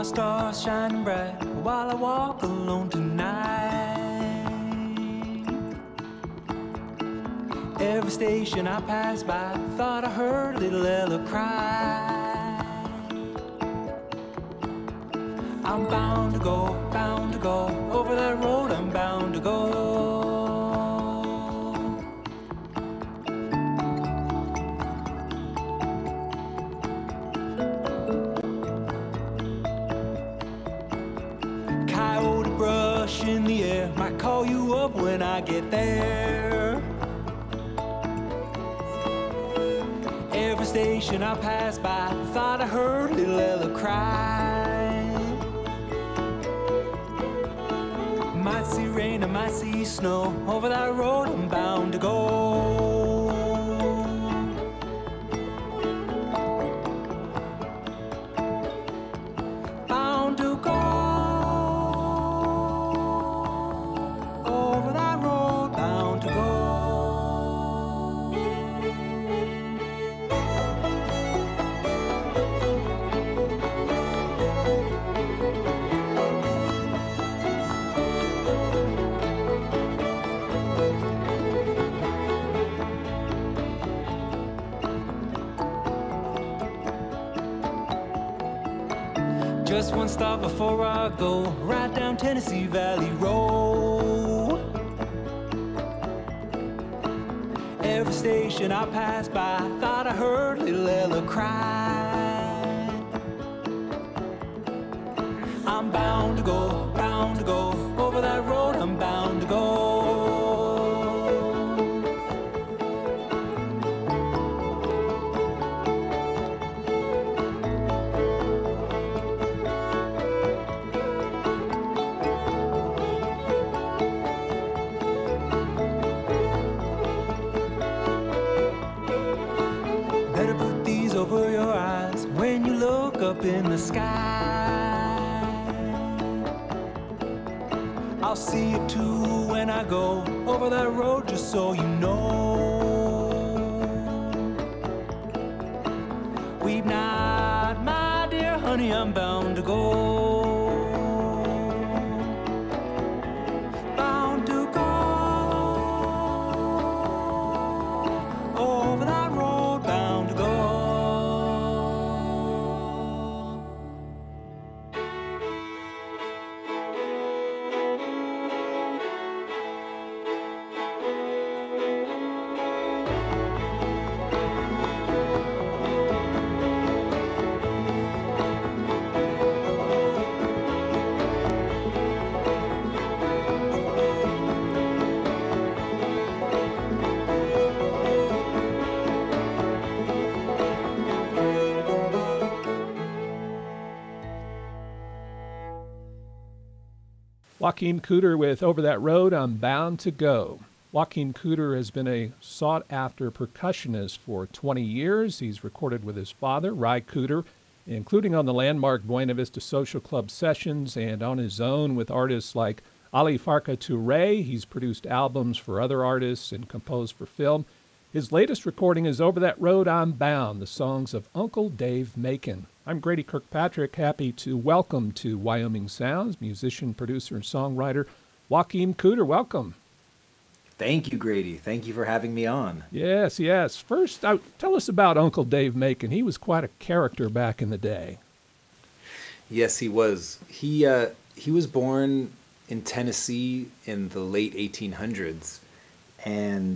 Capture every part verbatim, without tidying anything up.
my stars shining bright while I walk alone tonight. Every station I pass by, thought I heard little Ella cry. I'm bound to go, bound to go, over that road I'm bound to go. In the air, might call you up when I get there. Every station I pass by, thought I heard little Ella cry. Might see rain, I might see snow, over that road I'm bound to go. Bound to go. Just one stop before I go, right down Tennessee Valley Road. Every station I pass by, thought I heard little Ella cry. I'm bound to go, bound to go, over that road I'm bound to go. Over your eyes when you look up in the sky. I'll see it too when I go over that road, just so you know. Weep not, my dear honey, I'm bound to go. Bound to go over that road, bound to go. Joaquin Cooder with Over That Road, I'm Bound to Go. Joaquin Cooder has been a sought-after percussionist for twenty years. He's recorded with his father, Ry Cooder, including on the landmark Buena Vista Social Club sessions and on his own with artists like Ali Farka Touré. He's produced albums for other artists and composed for film. His latest recording is Over That Road, I'm Bound, the songs of Uncle Dave Macon. I'm Grady Kirkpatrick, happy to welcome to Wyoming Sounds musician, producer, and songwriter Joaquin Cooder. Welcome. Thank you, Grady. Thank you for having me on. Yes, yes. First, uh, tell us about Uncle Dave Macon. He was quite a character back in the day. Yes, he was. He uh, he was born in Tennessee in the late eighteen hundreds and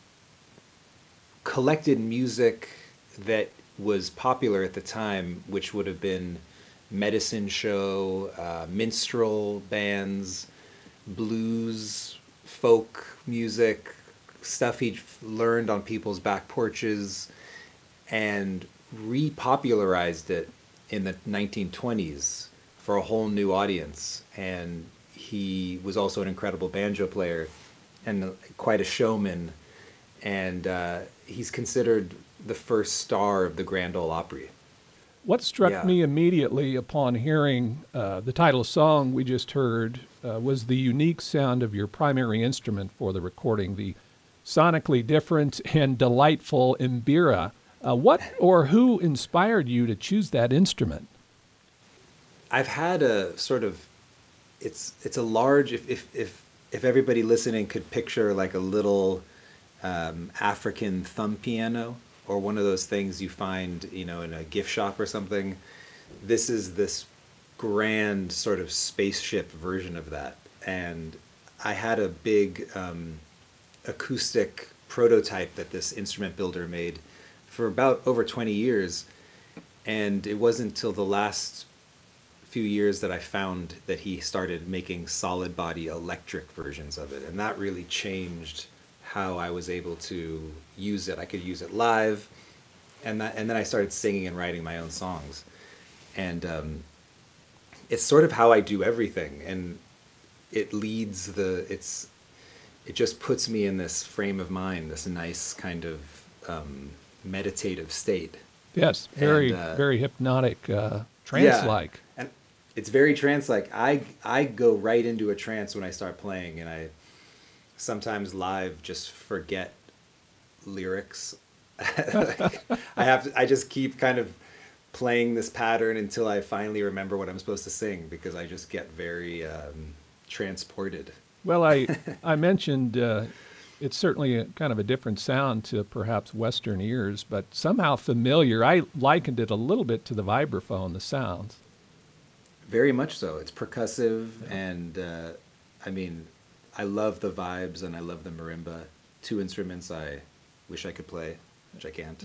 collected music that was popular at the time, which would have been medicine show, uh, minstrel bands, blues, folk music, stuff he'd learned on people's back porches, and repopularized it in the nineteen twenties for a whole new audience. And he was also an incredible banjo player and quite a showman. And uh, he's considered the first star of the Grand Ole Opry. What struck Yeah. me immediately upon hearing uh, the title song we just heard uh, was the unique sound of your primary instrument for the recording, the sonically different and delightful mbira. Uh, what or who inspired you to choose that instrument? I've had a sort of, it's it's a large, if if if, if everybody listening could picture like a little um, African thumb piano, or one of those things you find, you know, in a gift shop or something. This is this grand sort of spaceship version of that. And I had a big um, acoustic prototype that this instrument builder made for about over twenty years. And it wasn't until the last few years that I found that he started making solid body electric versions of it. And that really changed how I was able to use it. I could use it live. And that, and then I started singing and writing my own songs. And um, it's sort of how I do everything. And it leads the, it's, it just puts me in this frame of mind, this nice kind of um, meditative state. Yes, very, and, uh, very hypnotic, uh, trance-like. Yeah, and it's very trance-like. I, I go right into a trance when I start playing, and I sometimes live just forget lyrics. I have to, I just keep kind of playing this pattern until I finally remember what I'm supposed to sing, because I just get very um, transported. Well, I I mentioned uh, it's certainly a, kind of a different sound to perhaps Western ears, but somehow familiar. I likened it a little bit to the vibraphone, the sounds. Very much so. It's percussive, yeah. and uh, I mean, I love the vibes and I love the marimba. Two instruments I wish I could play, which I can't.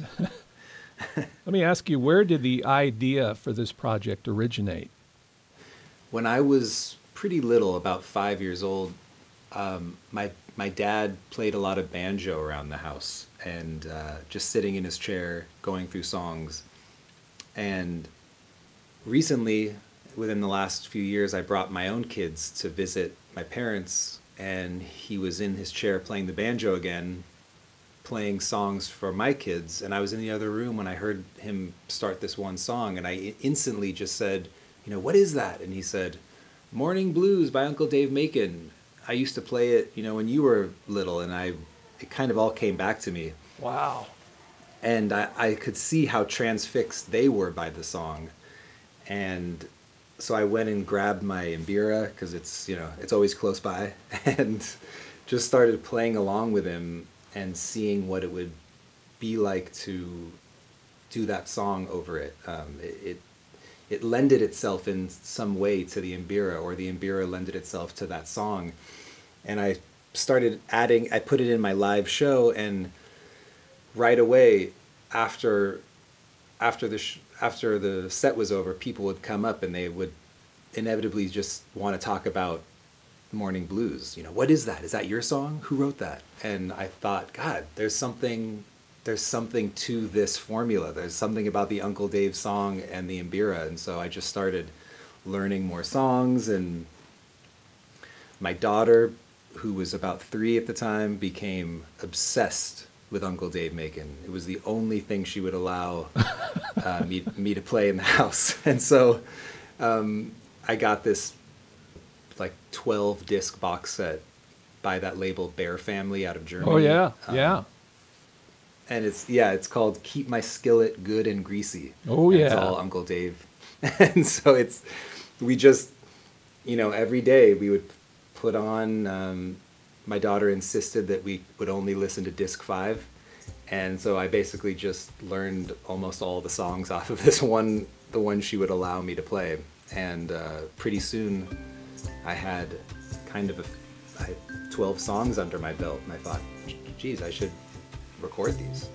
Let me ask you, where did the idea for this project originate? When I was pretty little, about five years old, um, my my dad played a lot of banjo around the house, and uh, just sitting in his chair, going through songs. And recently, within the last few years, I brought my own kids to visit my parents, and he was in his chair playing the banjo again, playing songs for my kids. And I was in the other room when I heard him start this one song, and I instantly just said, you know, what is that? And he said, Morning Blues by Uncle Dave Macon. I used to play it, you know, when you were little, and I, it kind of all came back to me. Wow. And I, I could see how transfixed they were by the song. And so I went and grabbed my mbira, because it's, you know, it's always close by, and just started playing along with him and seeing what it would be like to do that song over it. Um, it, it it lended itself in some way to the mbira, or the mbira lended itself to that song. And I started adding, I put it in my live show, and right away after after the sh- after the set was over, people would come up and they would inevitably just want to talk about Morning Blues. You know, what is that? Is that your song? Who wrote that? And I thought, God, there's something there's something to this formula. There's something about the Uncle Dave song and the mbira. And so I just started learning more songs, and my daughter, who was about three at the time, became obsessed with Uncle Dave Macon. It was the only thing she would allow uh, me, me to play in the house. And so um, I got this like twelve disc box set by that label Bear Family out of Germany. Oh yeah, um, yeah. And it's, yeah, it's called Keep My Skillet Good and Greasy. Oh and yeah. It's all Uncle Dave. And so it's, we just, you know, every day we would put on, um, my daughter insisted that we would only listen to disc five. And so I basically just learned almost all the songs off of this one, the one she would allow me to play. And uh, pretty soon I had kind of a, I had twelve songs under my belt, and I thought, geez, I should record these.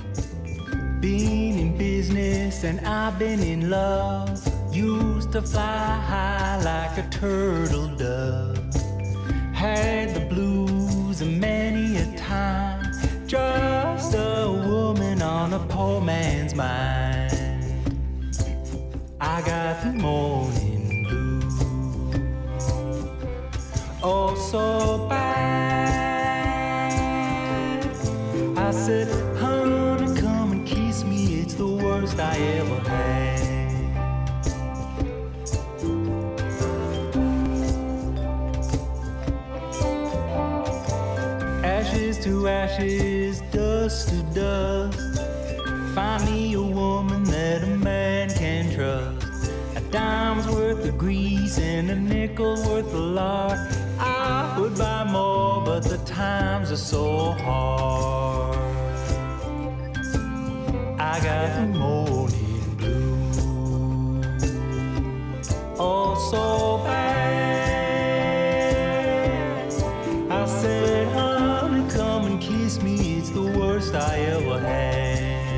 Been in business and I've been in love. Used to fly high like a turtle dove. Had the blues many a time. Just a woman on a poor man's mind. I got the morning blues. Oh, so bad. I said, honey, come and kiss me. It's the worst I ever had. Ashes to ashes, dust to dust. Find me a woman that a man can trust. I dime's worth of grease and a nickel's worth of lard. I would buy more, but the times are so hard. I got the morning blues, oh so bad. I said, honey, come and kiss me, it's the worst I ever had.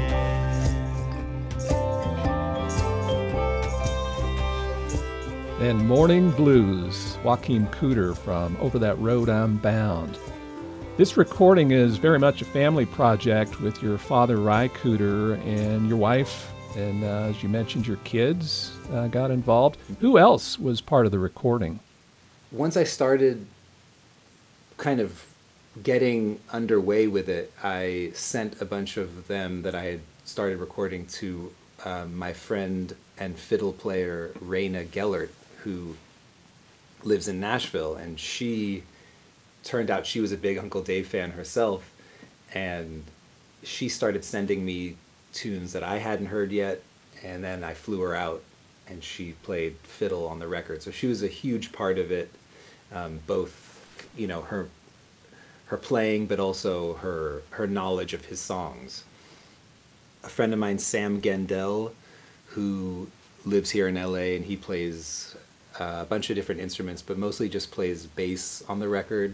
And Morning Blues, Joaquin Cooder from Over That Road I'm Bound. This recording is very much a family project with your father, Ry Cooder, and your wife, and uh, as you mentioned, your kids uh, got involved. Who else was part of the recording? Once I started kind of getting underway with it, I sent a bunch of them that I had started recording to uh, my friend and fiddle player, Raina Gellert, who lives in Nashville, and she turned out she was a big Uncle Dave fan herself, and she started sending me tunes that I hadn't heard yet, and then I flew her out and she played fiddle on the record. So she was a huge part of it, um, both, you know, her her playing, but also her her knowledge of his songs. A friend of mine, Sam Gendel, who lives here in L A, and he plays uh, a bunch of different instruments, but mostly just plays bass on the record.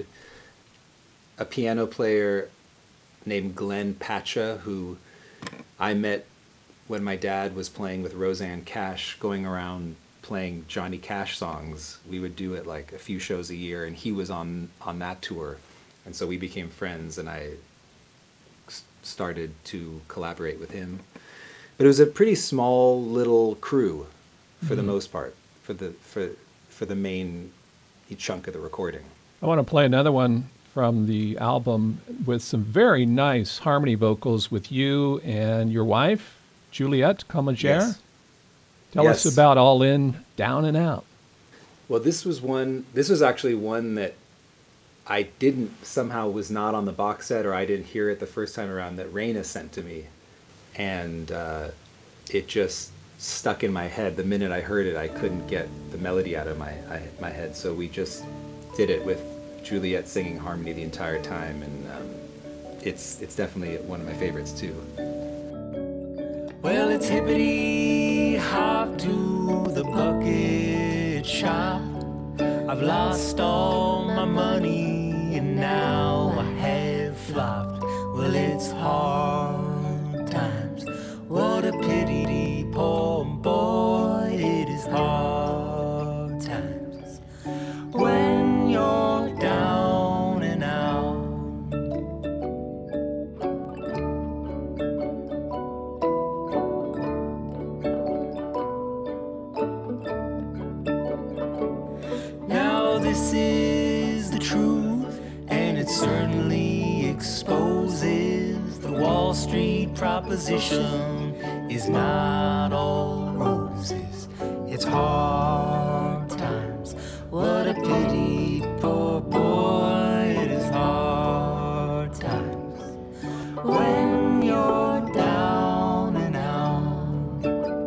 A piano player named Glenn Pacha, who I met when my dad was playing with Rosanne Cash, going around playing Johnny Cash songs. We would do it like a few shows a year, and he was on, on that tour. And so we became friends, and I s- started to collaborate with him. But it was a pretty small little crew for mm-hmm. the most part, for the for for the main chunk of the recording. I want to play another one from the album with some very nice harmony vocals with you and your wife, Juliette Comagere. Yes. Tell yes. us about All In, Down and Out. Well, this was one. This was actually one that I didn't somehow was not on the box set, or I didn't hear it the first time around, that Raina sent to me, and uh, it just stuck in my head. The minute I heard it, I couldn't get the melody out of my I, my head. So we just did it with Juliette singing harmony the entire time, and um, it's it's definitely one of my favorites too. Well, it's hippity hop to the bucket shop. I've lost all my money and now I have flopped. Well, it's hard times. What a pity, poor boy, it is hard times when you're down and out. Now this is the truth, and it certainly exposes the Wall Street proposition is not all roses. It's hard times. What a pity, poor boy, it is hard times when you're down and out.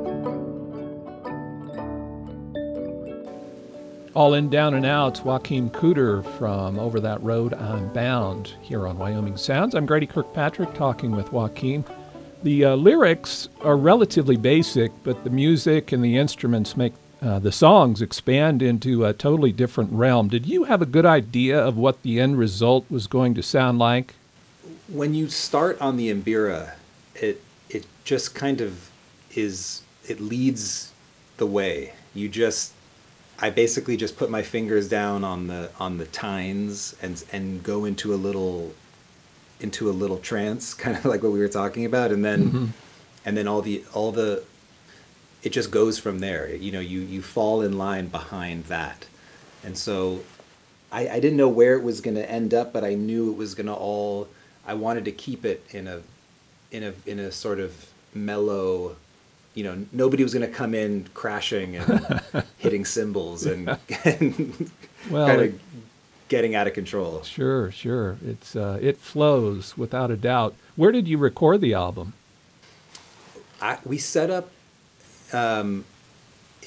All In, Down and Out, Joaquin Cooder from Over That Road I'm Bound here on Wyoming Sounds. I'm Grady Kirkpatrick talking with Joaquin. The uh, lyrics are relatively basic, but the music and the instruments make uh, the songs expand into a totally different realm. Did you have a good idea of what the end result was going to sound like? When you start on the Mbira, it it just kind of is, it leads the way. You just, I basically just put my fingers down on the on the tines and and go into a little into a little trance, kind of like what we were talking about, and then mm-hmm. and then all the all the it just goes from there. You know, you you fall in line behind that. And so I, I didn't know where it was going to end up, but I knew it was going to all, I wanted to keep it in a in a in a sort of mellow, you know, nobody was going to come in crashing and hitting cymbals and, and well, kind it, of getting out of control. Sure, sure. It's uh, it flows without a doubt. Where did you record the album? I, we set up um,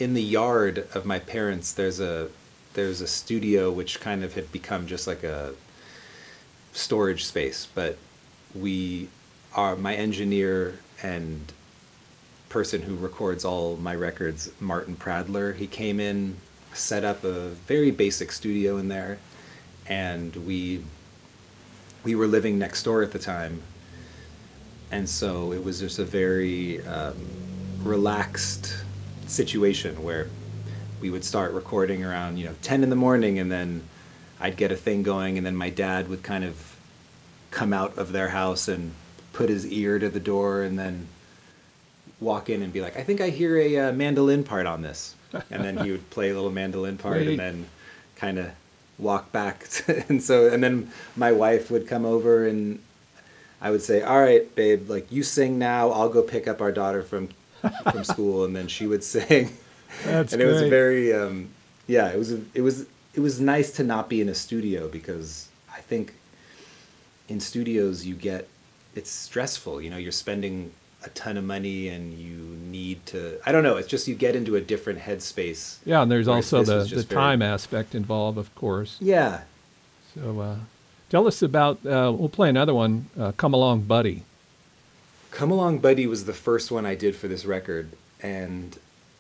in the yard of my parents, there's a there's a studio which kind of had become just like a storage space. But we are my engineer and person who records all my records, Martin Pradler. He came in, set up a very basic studio in there, and we we were living next door at the time, and so it was just a very um, relaxed situation where we would start recording around, you know, ten in the morning, and then I'd get a thing going, and then my dad would kind of come out of their house and put his ear to the door and then walk in and be like, I think I hear a uh, mandolin part on this. And then he would play a little mandolin part Great. and then kind of walk back. To, and so, and then my wife would come over and I would say, all right, babe, like you sing now, I'll go pick up our daughter from, from school. And then she would sing. That's and it was great. very, um, yeah, it was, a, it was, it was nice to not be in a studio, because I think in studios you get, it's stressful, you know, you're spending a ton of money and you need to, I don't know, it's just you get into a different headspace. Yeah, and there's whereas also this the, was the just very- time aspect involved, of course. Yeah. So uh, tell us about, uh, we'll play another one, uh, Come Along Buddy. Come Along Buddy was the first one I did for this record, and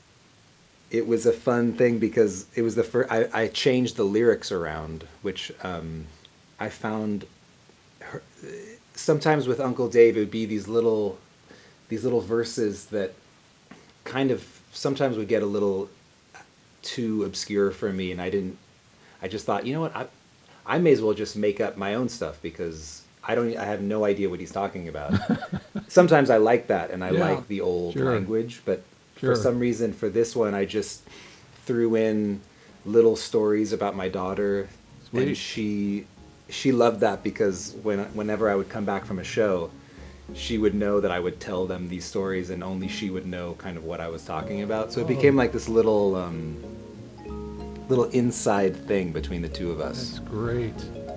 it was a fun thing because it was the first, I, I changed the lyrics around, which um, I found her, sometimes with Uncle Dave, it would be these little, these little verses that kind of sometimes would get a little too obscure for me, and I didn't, I just thought, you know what, I, I may as well just make up my own stuff because I don't, I have no idea what he's talking about. Sometimes I like that, and I Yeah, like the old sure. language, but Sure. for some reason for this one, I just threw in little stories about my daughter, Sweet. and she, she loved that because when, whenever I would come back from a show, she would know that I would tell them these stories, and only she would know kind of what I was talking about. So it Oh. became like this little, um, little inside thing between the two of us. That's great.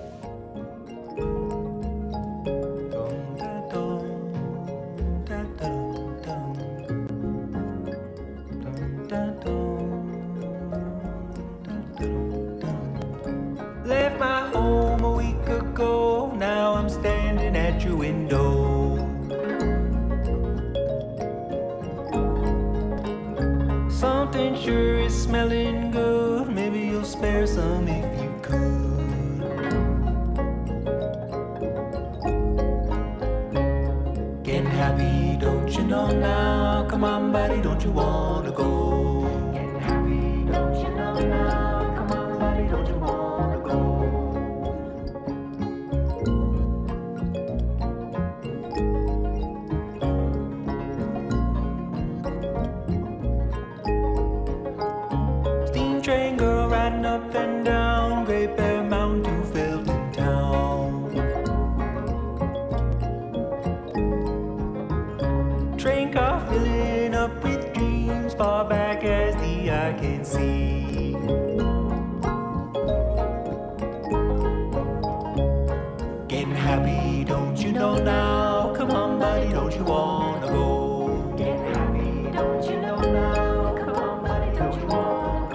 Left my home a week ago, now I'm standing at your window. Something sure is smelling good, maybe you'll spare some if you could. Getting happy, don't you know now? Come on, buddy, don't you wanna go? Getting happy, don't you know now? Come on, buddy, don't you wanna go? Steam train girl riding up and down Great Bear Mountain to Felton Town. Train car filling up with dreams far back as the eye can see. Getting happy, don't you know now? Come on, buddy, don't you wanna go? Getting happy, don't you know now? Come on, buddy, don't you wanna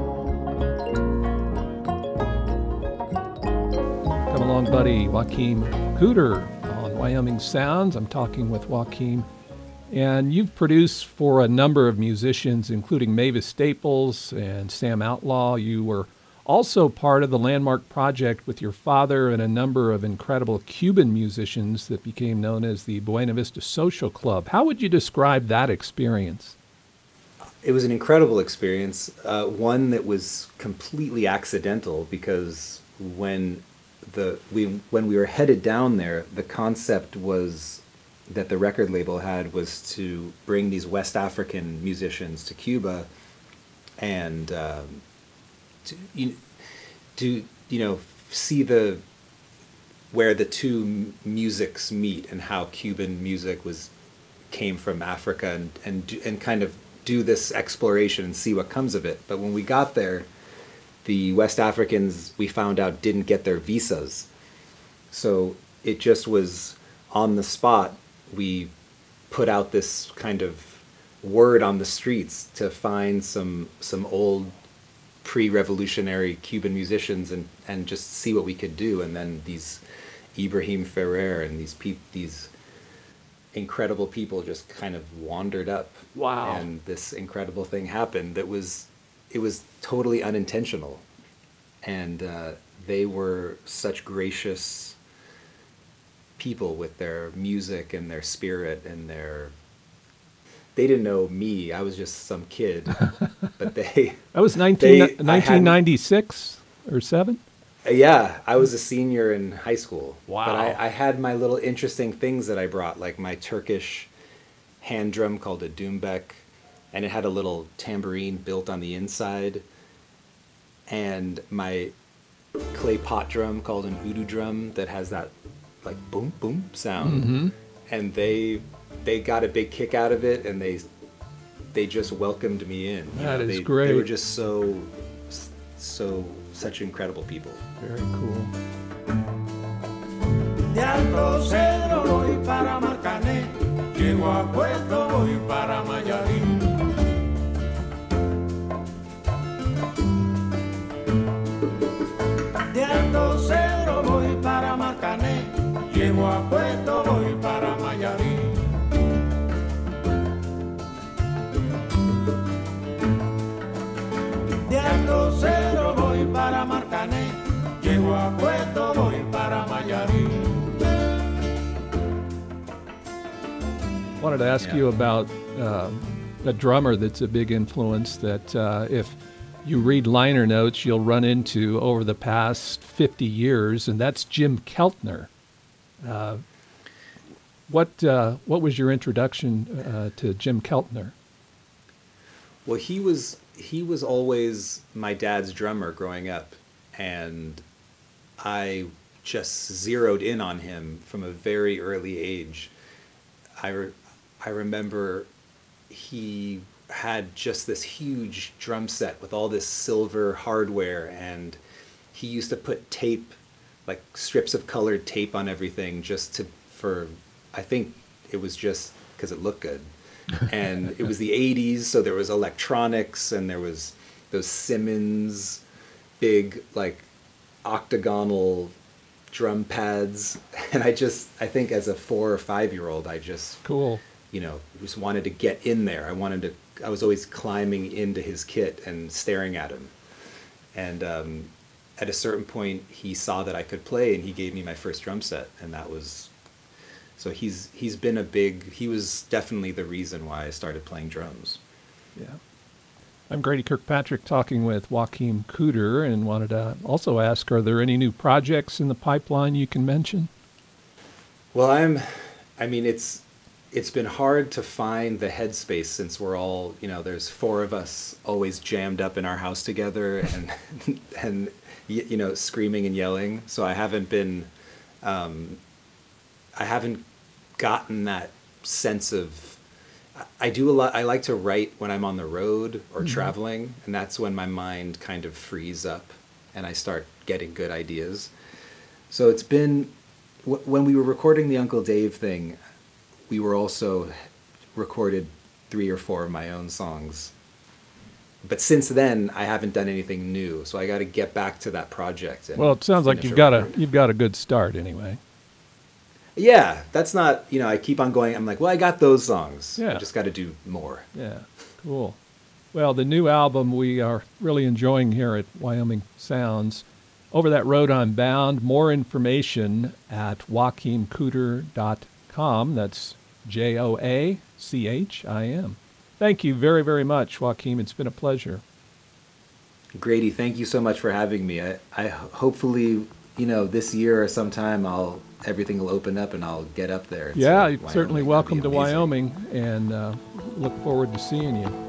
go? Come Along Buddy, Joaquin Cooter on Wyoming Sounds. I'm talking with Joaquin. And you've produced for a number of musicians, including Mavis Staples and Sam Outlaw. You were also part of the Landmark Project with your father and a number of incredible Cuban musicians that became known as the Buena Vista Social Club. How would you describe that experience? It was an incredible experience, uh, one that was completely accidental because when the we when we were headed down there, the concept was that the record label had was to bring these West African musicians to Cuba and um, to you, to you know see the where the two m- musics meet and how Cuban music was came from Africa and and do- and kind of do this exploration and see what comes of it. But when we got there, the West Africans, we found out, didn't get their visas, so it just was on the spot. We put out this kind of word on the streets to find some some old pre-revolutionary Cuban musicians and, and just see what we could do. And then these Ibrahim Ferrer and these peop, these incredible people just kind of wandered up. Wow. And this incredible thing happened that was, it was totally unintentional. And uh, they were such gracious people with their music and their spirit and their... They didn't know me. I was just some kid, but they... That was nineteen, they, nineteen ninety-six or seven? Yeah, I was a senior in high school. Wow. But I, I had my little interesting things that I brought, like my Turkish hand drum called a doumbek, and it had a little tambourine built on the inside, and my clay pot drum called an udu drum that has that like boom, boom sound. Mm-hmm. And they... they got a big kick out of it, and they they just welcomed me in. You That know, is they, great. They were just so, so, such incredible people. Very cool. De Alto Cedro voy para Marcané, llego a Puerto voy para Mayarín. De Alto Cedro voy para Marcané, llego a Puerto voy para Mayarín. De Alto Cedro voy para Marcané, llego a Puerto voy para Mayarín. Wanted to ask Yeah. you about uh, a drummer that's a big influence that uh, if you read liner notes, you'll run into over the past fifty years, and that's Jim Keltner. Uh, what uh, what was your introduction uh, to Jim Keltner? Well, he was he was always my dad's drummer growing up, and I just zeroed in on him from a very early age. I, re- I remember he had just this huge drum set with all this silver hardware, and he used to put tape, like strips of colored tape on everything just to, for, I think it was just because it looked good. And it was the eighties, so there was electronics, and there was those Simmons big, like, octagonal drum pads. And I just, I think as a four or five year old, I just, Cool. you know, just wanted to get in there. I wanted to, I was always climbing into his kit and staring at him. And um, at a certain point, he saw that I could play, and he gave me my first drum set, and that was... So he's he's been a big, he was definitely the reason why I started playing drums. Yeah. I'm Grady Kirkpatrick talking with Joachim Cooder, and wanted to also ask, are there any new projects in the pipeline you can mention? Well, I'm, I mean, it's it's been hard to find the headspace since we're all, you know, there's four of us always jammed up in our house together and, and you know, screaming and yelling. So I haven't been... Um, I haven't gotten that sense of, I do a lot, I like to write when I'm on the road or mm-hmm. traveling, and that's when my mind kind of frees up and I start getting good ideas. So it's been, w- when we were recording the Uncle Dave thing, we were also recorded three or four of my own songs. But since then, I haven't done anything new, so I got to get back to that project. And well, it sounds like finish you've a got a record. you've got a good start anyway. Yeah, that's not, you know, I keep on going. I'm like, well, I got those songs. Yeah. I just got to do more. Yeah, cool. Well, the new album we are really enjoying here at Wyoming Sounds. Over that road I'm bound. More information at joachim cooder dot com. That's J O A C H I M. Thank you very, very much, Joachim. It's been a pleasure. Grady, thank you so much for having me. I, I hopefully, you know, this year or sometime I'll everything will open up and I'll get up there. Yeah, uh, you're Wyoming. certainly That'd welcome be to amazing. Wyoming, and uh, look forward to seeing you.